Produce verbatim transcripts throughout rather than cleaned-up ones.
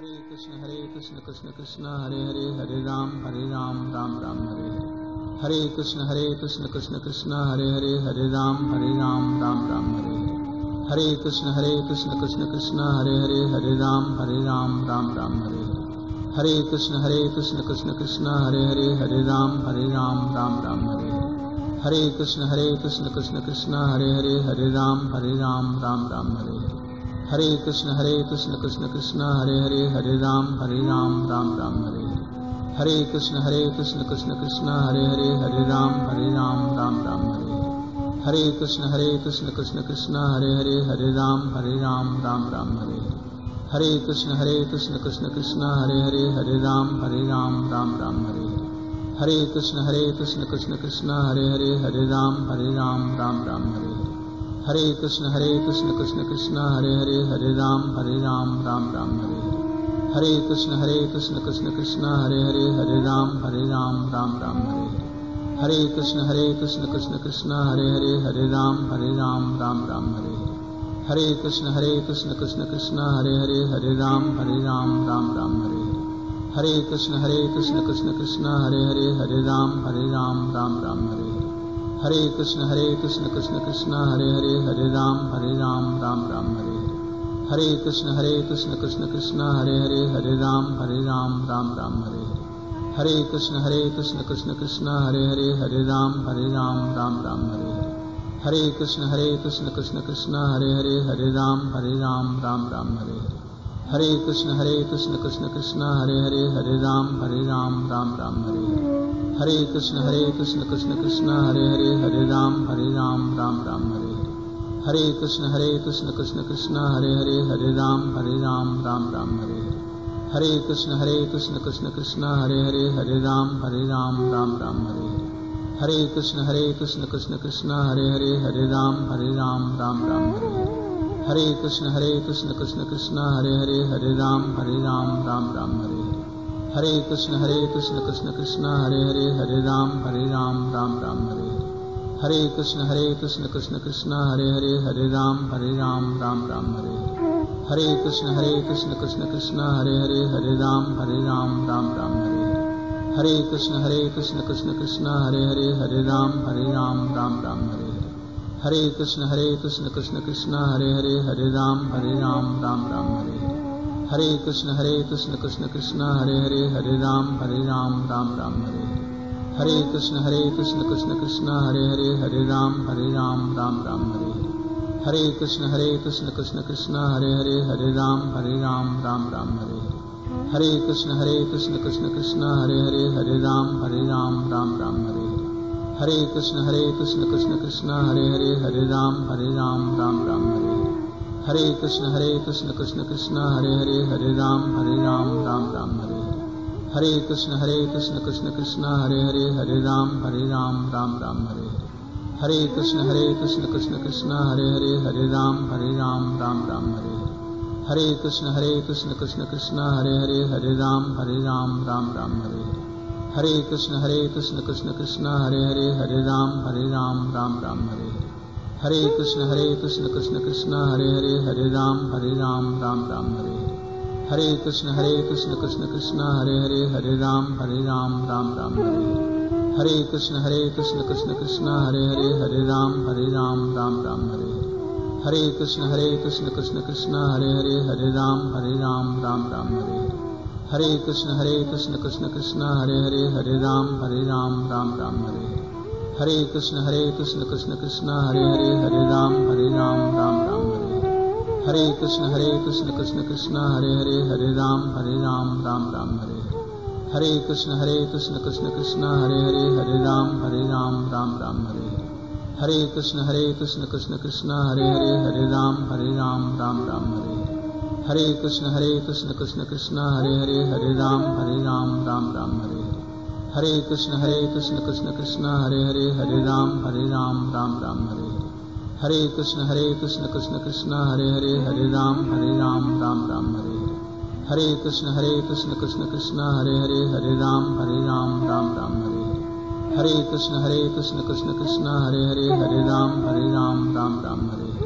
Hare Krishna Hare Krishna Krishna Krishna Hare Hare Hare Ram Hare Ram Ram Ram Hare Hare Hare Krishna Hare Krishna Krishna Krishna Hare Hare Hare Ram Hare Ram Ram Ram Hare Hare Hare Krishna Hare Krishna Krishna Krishna Hare Hare Hare Ram Hare Ram Ram Ram Hare Hare Hare Krishna Hare Krishna Krishna Krishna Hare Hare Hare Ram Hare Ram Ram Ram Hare Hare Hare Krishna Hare Krishna Krishna Krishna Hare Hare Hare Ram Hare Ram Ram Ram Hare Hare Hare Krishna Hare Krishna Krishna Krishna Hare Hare Hare Ram Hare Ram Ram Ram Hare Hare Hare Krishna Hare Krishna Krishna Krishna Hare Hare Hare Ram Hare Ram Ram Ram Hare Hare Hare Krishna Hare Krishna Krishna Krishna Hare Hare Hare Ram Hare Ram Ram Ram Hare Hare Hare Krishna Hare Krishna Krishna Krishna Hare Hare Hare Ram Hare Ram Ram Ram Hare Hare Hare Krishna Hare Krishna Krishna Krishna Hare Hare Hare Ram Hare Ram Ram Ram Hare Hare Hare Krishna Hare Krishna Krishna Krishna Hare Hare Hare Ram Hare Ram Ram Ram Hare Hare Hare Krishna Hare Krishna Krishna Krishna Hare Hare Hare Ram Hare Ram Ram Ram Hare Hare Hare Krishna Hare Krishna Krishna Krishna Hare Hare Hare Ram Hare Ram Ram Ram Hare Hare Hare Krishna Hare Krishna Krishna Krishna Hare Hare Hare Ram Hare Ram Ram Ram Hare Hare Hare Krishna Hare Krishna Krishna Krishna Hare Hare Hare Ram Hare Ram Ram Ram Hare Hare Hare Krishna Hare Krishna Krishna Krishna Hare Hare Hare Ram Hare Ram Ram Ram Hare Hare Hare Krishna Hare Krishna Krishna Krishna Hare Hare Hare Ram Hare Ram Ram Ram Hare Hare Hare Krishna Hare Krishna Krishna Krishna Hare Hare Hare Ram Hare Ram Ram Ram Hare Hare Hare Krishna Hare Krishna Krishna Krishna Hare Hare Hare Ram Hare Ram Ram Ram Hare Hare Hare Krishna Hare Krishna Krishna Krishna Hare Hare Hare Ram Hare Ram Ram Ram Hare Hare Hare Krishna Hare Krishna Krishna Krishna Hare Hare Hare Ram Hare Ram Ram Ram Hare Hare Hare Krishna Hare Krishna Krishna Krishna Hare Hare Hare Ram Hare Ram Ram Ram Hare Hare Hare Krishna Hare Krishna Krishna Krishna Hare Hare Hare Ram Hare Ram Ram Ram Hare Hare Hare Krishna Hare Krishna Krishna Krishna Hare Hare Hare Ram Hare Ram Ram Ram Hare Hare Hare Krishna Hare Krishna Krishna Krishna Hare Hare Hare Ram Hare Ram Ram Ram Hare Hare Hare Krishna Hare Krishna Krishna Krishna Hare Hare Hare Ram Hare Ram Ram Ram Hare Hare Hare Krishna Hare Krishna Krishna Krishna Hare Hare Hare Ram Hare Ram Ram Ram Hare Hare Hare Krishna Hare Krishna Krishna Krishna Hare Hare Hare Ram Hare Ram Ram Ram Hare Hare Hare Krishna Hare Krishna Krishna Krishna Hare Hare Hare Ram Hare Ram Ram Ram Hare Hare Hare Krishna Hare Krishna Krishna Krishna Hare Hare Hare Ram Hare Ram Ram Ram Hare Hare Hare Krishna Hare Krishna Krishna Krishna Hare Hare Hare Ram Hare Ram Ram Ram Hare Hare Hare Krishna Hare Krishna Krishna Krishna Hare Hare Hare Ram Hare Ram Ram Ram Hare Hare Hare Krishna Hare Krishna Krishna Krishna Hare Hare Hare Ram Hare Ram Ram Ram Hare Hare Hare Krishna Hare Krishna Krishna Krishna Hare Hare Hare Ram Hare Ram Ram Ram Hare Hare Hare Krishna Hare Krishna Krishna Krishna Hare Hare Hare Ram Hare Ram Ram Ram Hare Hare Hare Krishna Hare Krishna Krishna Krishna Hare Hare Hare Ram Hare Ram Ram Ram Hare Hare Hare Krishna Hare Krishna Krishna Krishna Hare Hare Hare Ram Hare Ram Ram Ram Hare Hare Hare Krishna Hare Krishna Krishna Krishna Hare Hare Hare Ram Hare Ram Ram Ram Hare Hare Hare Krishna Hare Krishna Krishna Krishna Hare Hare Hare Ram Hare Ram Ram Ram Hare Hare Hare Krishna Hare Krishna Krishna Krishna Hare Hare Hare Ram Hare Ram Ram Ram Hare Hare Hare Krishna Hare Krishna Krishna Krishna Hare Hare Hare Ram Hare Ram Ram Ram Hare Hare Hare Krishna Hare Krishna Krishna Krishna Hare Hare Hare Ram Hare Ram Ram Ram Hare Hare Hare Krishna Hare Krishna Krishna Krishna Hare Hare Hare Ram Hare Ram Ram Ram Hare Hare Hare Krishna Hare Krishna Krishna Krishna Hare Hare Hare Ram Hare Ram Ram Ram Hare Hare Hare Krishna Hare Krishna Krishna Krishna Hare Hare Hare Ram Hare Ram Ram Ram Hare Hare Hare Krishna Hare Krishna Krishna Krishna Hare Hare Hare Ram Hare Ram Ram Ram Hare Hare Hare Krishna Hare Krishna Krishna Krishna Hare Hare Hare Ram Hare Ram Ram Ram Hare Hare Hare Krishna Hare Krishna Krishna Krishna Hare Hare Hare Ram Hare Ram Ram Ram Hare Hare Hare Krishna Hare Krishna Krishna Krishna Hare Hare Hare Ram Hare Ram Ram Ram Hare Hare Hare Krishna Hare Krishna Krishna Krishna Hare Hare Hare Ram Hare Ram Ram Ram Hare Hare Hare Krishna Hare Krishna Krishna Krishna Hare Hare Hare Ram Hare Ram Ram Ram Hare Hare Hare Krishna Hare Krishna Krishna Krishna Hare Hare Hare Ram Hare Ram Ram Ram Hare Hare Hare Krishna Hare Krishna Krishna Krishna Hare Hare Hare Ram Hare Ram Ram Ram Hare Hare Hare Krishna Hare Krishna Krishna Krishna Hare Hare Hare Ram Hare Ram Ram Ram Hare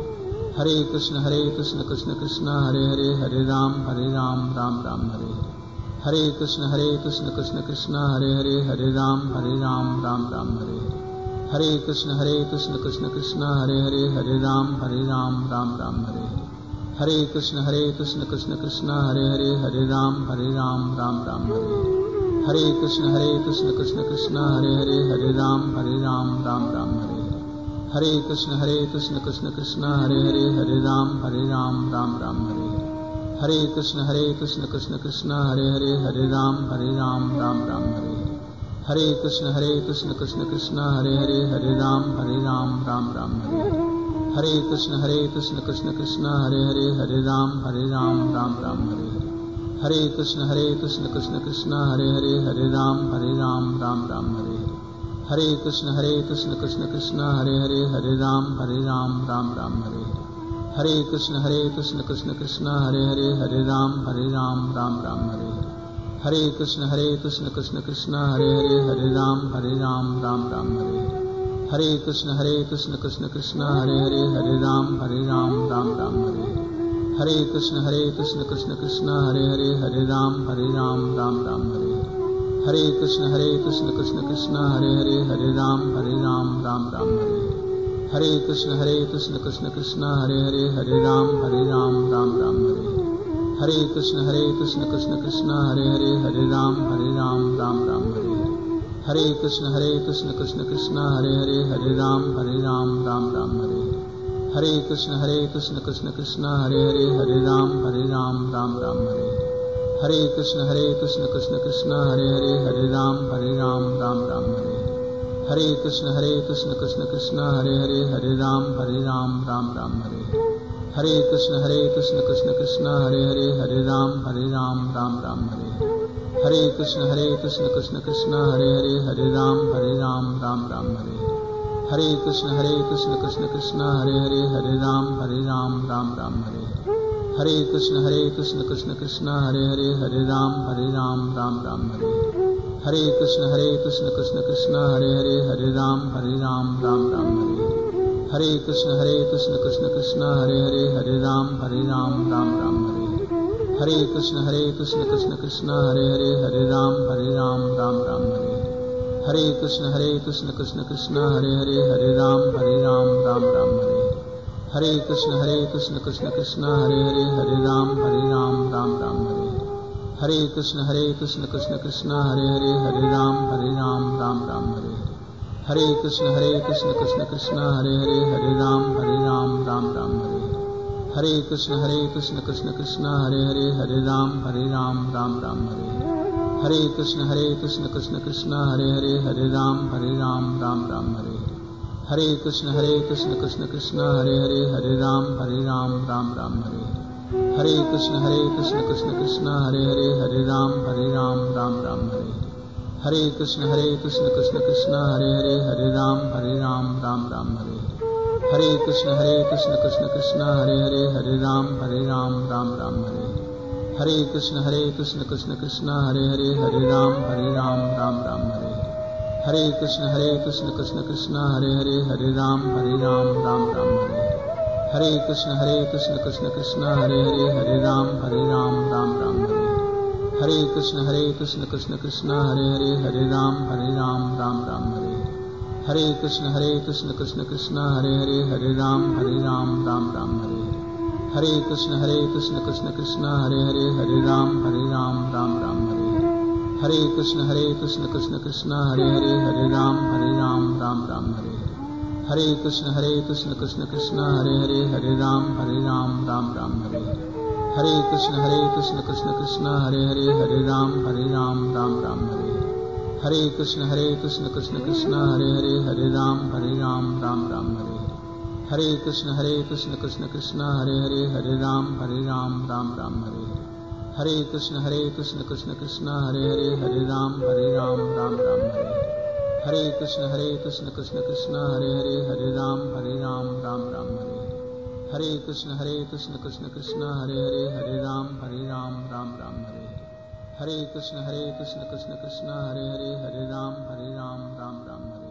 Hare Krishna Hare Krishna Krishna Krishna Hare Hare Hare Ram Hare Ram Ram Ram Hare Hare Krishna Hare Krishna Krishna Krishna Hare Hare Hare Ram Hare Ram Ram Ram Hare Hare Krishna Hare Krishna Krishna Krishna Hare Hare Hare Ram Hare Ram Ram Ram Hare Hare Krishna Hare Krishna Krishna Krishna Hare Hare Hare Ram Hare Ram Ram Ram Hare Hare Krishna Hare Krishna Krishna Krishna Hare Hare Hare Ram Hare Ram Ram Ram Hare Hare Krishna Hare Krishna Krishna Krishna Hare Hare Hare Ram Hare Ram Ram Ram Hare Hare Krishna Hare Krishna Krishna Krishna Hare Hare Hare Ram Hare Ram Ram Ram Hare Hare Krishna Hare Krishna Krishna Krishna Hare Hare Hare Ram Hare Ram Ram Ram Hare Hare Krishna Hare Krishna Krishna Krishna Hare Hare Hare Ram Hare Ram Ram Ram Hare Hare Krishna Hare Krishna Krishna Krishna Hare Hare Hare Ram Hare Ram Ram Ram Hare Hare Krishna Hare Krishna Krishna Krishna Hare Hare Hare Ram Hare Ram Ram Ram Hare Hare Krishna Hare Krishna Krishna Krishna Hare Hare Hare Ram Hare Ram Ram Ram Hare Hare Krishna Hare Krishna Krishna Krishna Hare Hare Hare Ram Hare Ram Ram Ram Hare Hare Krishna Hare Krishna Krishna Krishna Hare Hare Hare Ram Hare Ram Ram Ram Hare Hare Krishna Hare Krishna Krishna Krishna Hare Hare Hare Ram Hare Ram Ram Ram Hare Hare Krishna Hare Krishna Krishna Krishna Hare Hare Hare Ram Hare Ram Ram Ram Hare Hare Krishna Hare Krishna Krishna Krishna Hare Hare Hare Ram Hare Ram Ram Ram Hare Hare Krishna Hare Krishna Krishna Krishna Hare Hare Hare Ram Hare Ram Ram Ram Hare Hare Krishna Hare Krishna Krishna Krishna Hare Hare Hare Ram Hare Ram Ram Ram Hare Hare Krishna Hare Krishna Krishna Krishna Hare Hare Hare Ram Hare Ram Ram Ram Hare Hare Krishna Hare Krishna Krishna Krishna Hare Hare Hare Ram Hare Ram Ram Ram Hare Hare Krishna Hare Krishna Krishna Krishna Hare Hare Hare Ram Hare Ram Ram Ram Hare Hare Krishna Hare Krishna Krishna Krishna Hare Hare Hare Ram Hare Ram Ram Ram Hare Hare Krishna Hare Krishna Krishna Krishna Hare Hare Hare Ram Hare Ram Ram Ram Hare Hare Krishna Hare Krishna Krishna Krishna Hare Hare Hare Ram Hare Ram Ram Ram Hare Hare Krishna Hare Krishna Krishna Krishna Hare Hare Hare Ram Hare Ram Ram Ram Hare Hare Krishna Hare Krishna Krishna Krishna Hare Hare Hare Ram Hare Ram Ram Ram Hare Hare Krishna Hare Krishna Krishna Krishna Hare Hare Hare Ram Hare Ram Ram Ram Hare Hare Krishna Hare Krishna Krishna Krishna Hare Hare Hare Ram Hare Ram Ram Ram Hare Hare Krishna Hare Krishna Krishna Krishna Hare Hare Hare Ram Hare Ram Ram Ram Hare Hare Krishna Hare Krishna Krishna Krishna Hare Hare Hare Ram Hare Ram Ram Ram Hare Hare Krishna Hare Krishna Krishna Krishna Hare Hare Hare Ram Hare Ram Ram Ram Hare Hare Krishna Hare Krishna Krishna Krishna Hare Hare Hare Ram Hare Ram Ram Ram Hare Hare Krishna Hare Krishna Krishna Krishna Hare Hare Hare Ram Hare Ram Ram Ram Hare Hare Krishna Hare Krishna Krishna Krishna Hare Hare Hare Ram Hare Ram Ram Ram Hare Hare Krishna Hare Krishna Krishna Krishna Hare Hare Hare Ram Hare Ram Ram Ram Hare Hare Krishna Hare Krishna Krishna Krishna Hare Hare Hare Ram Hare Ram Ram Ram Hare Hare Krishna Hare Krishna Krishna Krishna Hare Hare Hare Ram Hare Ram Ram Ram Hare Hare Krishna Hare Krishna Krishna Krishna Hare Hare Hare Ram Hare Ram Ram Ram Hare Hare Krishna Hare Krishna Krishna Krishna Hare Hare Hare Ram Hare Ram Ram Ram Hare Hare Krishna Hare Krishna Krishna Krishna Hare Hare Hare Ram Hare Ram Ram Ram Hare Hare Krishna Hare Krishna Krishna Krishna Hare Hare Hare Ram Hare Ram Ram Ram Hare Hare Krishna Hare Krishna Krishna Krishna Hare Hare Hare Ram Hare Ram Ram Ram Hare Hare Krishna Hare Krishna Krishna Krishna Hare Hare Hare Ram Hare Ram Ram Ram Hare Hare Krishna Hare Krishna Krishna Krishna Hare Hare Hare Ram Hare Ram Ram Ram Hare Hare Krishna Hare Krishna Krishna Krishna Hare Hare Hare Ram Hare Ram Ram Ram Hare Hare Krishna Hare Krishna Krishna Krishna Hare Hare Hare Ram Hare Ram Ram Ram Hare Hare Krishna Hare Krishna Krishna Krishna Hare Hare Hare Ram Hare Ram Ram Ram Hare Hare Krishna Hare Krishna Krishna Krishna Hare Hare Hare Ram Hare Ram Ram Ram Hare Hare Krishna Hare Krishna Krishna Krishna Hare Hare Hare Ram Hare Ram Ram Ram Hare Hare Krishna Hare Krishna Krishna Krishna Hare Hare Hare Ram Hare Ram Ram Ram Hare Hare Krishna Hare Krishna Krishna Krishna Hare Hare Hare Ram Hare Ram Ram Ram Hare Hare Krishna Hare Krishna Krishna Krishna Hare Hare Hare Ram Hare Ram Ram Ram Hare Hare Krishna Hare Krishna Krishna Krishna Hare Hare Hare Ram Hare Ram Ram Ram Hare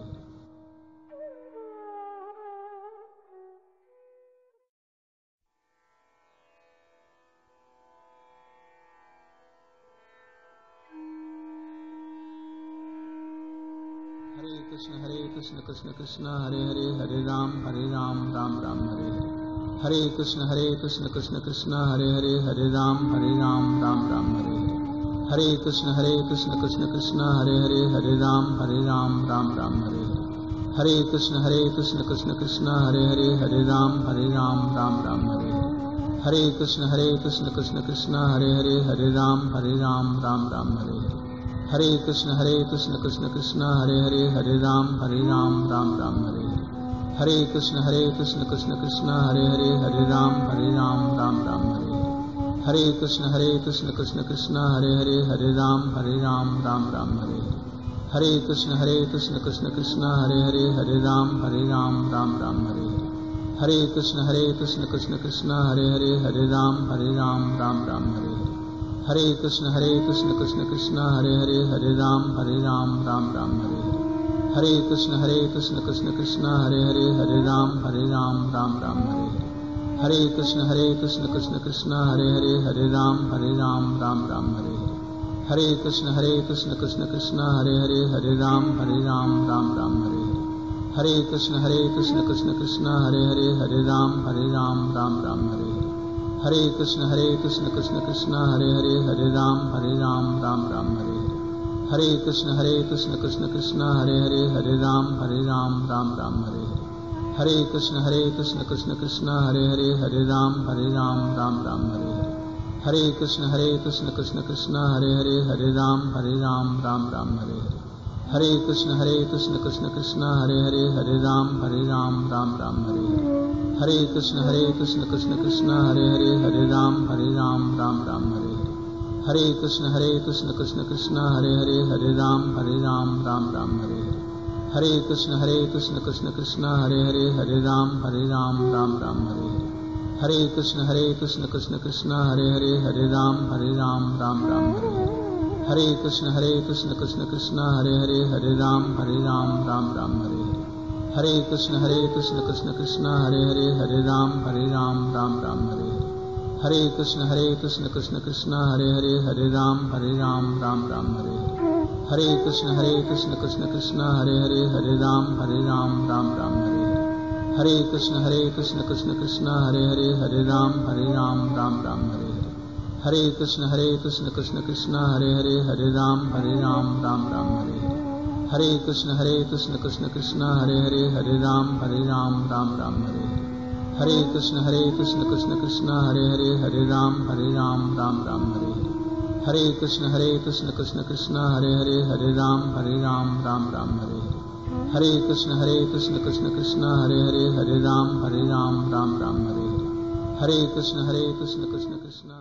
Hare Krishna Hare Krishna Krishna Krishna Hare Hare Hare Ram Hare Ram Ram Ram Hare Hare Hare Krishna Hare Krishna Krishna Krishna Hare Hare Hare Ram Hare Ram Ram Ram Hare Hare Hare Krishna Hare Krishna Krishna Krishna Hare Hare Hare Ram Hare Ram Ram Ram Hare Hare Hare Krishna Hare Krishna Krishna Krishna Hare Hare Hare Ram Hare Ram Ram Ram Hare Hare Hare Krishna Hare Krishna Krishna Krishna Hare Hare Hare Ram Hare Ram Ram Ram Hare Hare Hare Krishna Hare Krishna Krishna Krishna Hare Hare Hare Ram Hare Ram Ram Ram Hare Hare Hare Krishna Hare Krishna Krishna Krishna Hare Hare Hare Ram Hare Ram Ram Ram Hare Hare Hare Krishna Hare Krishna Krishna Krishna Hare Hare Hare Ram Hare Ram Ram Ram Hare Hare Hare Krishna Hare Krishna Krishna Krishna Hare Hare Hare Ram Hare Ram Ram Ram Hare Hare Hare Krishna Hare Krishna Krishna Krishna Hare Hare Hare Ram Hare Ram Ram Ram Hare Hare Hare Krishna Hare Krishna Krishna Krishna Hare Hare Hare Ram Hare Ram Ram Ram Hare Hare Hare Krishna Hare Krishna Krishna Krishna Hare Hare Hare Ram Hare Ram Ram Ram Hare Hare Hare Krishna Hare Krishna Krishna Krishna Hare Hare Hare Ram Hare Ram Ram Ram Hare Hare Hare Krishna Hare Krishna Krishna Krishna Hare Hare Hare Ram Hare Ram Ram Ram Hare Hare Hare Krishna Hare Krishna Krishna Krishna Hare Hare Hare Ram Hare Ram Ram Ram Hare Hare Hare Krishna Hare Krishna Krishna Krishna Hare Hare Hare Ram Hare Ram Ram Ram Hare Hare Hare Krishna Hare Krishna Krishna Krishna Hare Hare Hare Ram Hare Ram Ram Ram Hare Hare Hare Krishna Hare Krishna Krishna Krishna Hare Hare Hare Ram Hare Ram Ram Ram Hare Hare Hare Krishna Hare Krishna Krishna Krishna Hare Hare Hare Ram Hare Ram Ram Ram Hare Hare Hare Krishna Hare Krishna Krishna Krishna Hare Hare Hare Ram Hare Ram Ram Ram Hare Hare Hare Krishna Hare Krishna Krishna Krishna Hare Hare Hare Ram Hare Ram Ram Ram Hare Hare Hare Krishna Hare Krishna Krishna Krishna Hare Hare Hare Ram Hare Ram Ram Ram Hare Hare Hare Krishna Hare Krishna Krishna Krishna Hare Hare Hare Ram Hare Ram Ram Ram Hare Hare Hare Krishna Hare Krishna Krishna Krishna Hare Hare Hare Ram Hare Ram Ram Ram Hare Hare Hare Krishna Hare Krishna Krishna Krishna Hare Hare Hare Ram Hare Ram Ram Ram Hare Hare Hare Krishna Hare Krishna Krishna Krishna Hare Hare Hare Ram Hare Ram Ram Ram Hare Hare Hare Krishna Hare Krishna Krishna Krishna Hare Hare Hare Ram Hare Ram Ram Ram Hare Hare Hare Krishna Hare Krishna Krishna Krishna Hare Hare Hare Ram Hare Ram Ram Ram Hare Hare Hare Krishna Hare Krishna Krishna Krishna Hare Hare Hare Ram Hare Ram Ram Ram Hare Hare Hare Krishna Hare Krishna Krishna Krishna Hare Hare Hare Ram Hare Ram Ram Ram Hare Hare Hare Krishna Hare Krishna Krishna Krishna Hare Hare Hare Ram Hare Ram Ram Ram Hare Hare Hare Krishna Hare Krishna Krishna Krishna Hare Hare Hare Ram Hare Ram Ram Ram Hare Hare Hare Krishna Hare Krishna Krishna Krishna Hare Hare Hare Ram Hare Ram Ram Ram Hare Hare Hare Krishna Hare Krishna Krishna Krishna Hare Hare Hare Ram Hare Ram Ram Ram Hare Hare Hare Krishna Hare Krishna Krishna Krishna